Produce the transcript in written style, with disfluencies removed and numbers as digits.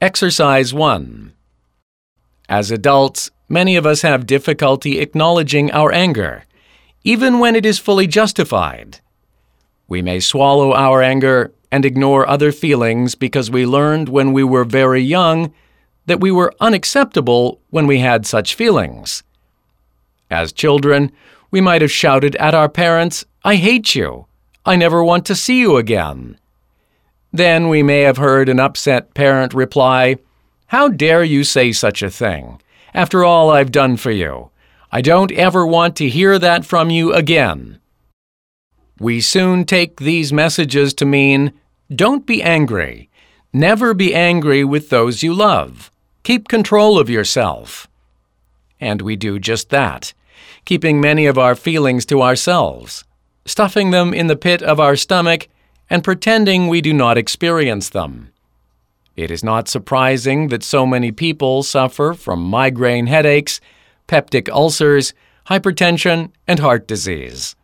Exercise 1. As adults, many of us have difficulty acknowledging our anger, even when it is fully justified. We may swallow our anger and ignore other feelings because we learned when we were very young that we were unacceptable when we had such feelings. As children, we might have shouted at our parents, "I hate you. I never want to see you again." Then we may have heard an upset parent reply, "How dare you say such a thing? After all I've done for you. I don't ever want to hear that from you again." We soon take these messages to mean, don't be angry. Never be angry with those you love. Keep control of yourself. And we do just that, keeping many of our feelings to ourselves, stuffing them in the pit of our stomach, and pretending we do not experience them. It is not surprising that so many people suffer from migraine headaches, peptic ulcers, hypertension, and heart disease.